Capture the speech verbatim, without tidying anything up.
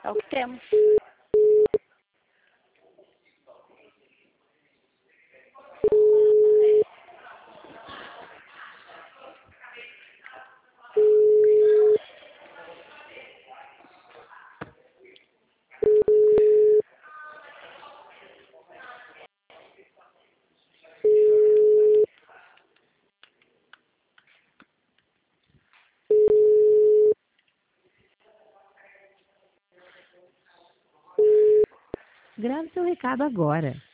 É o que temos. Grave seu recado agora.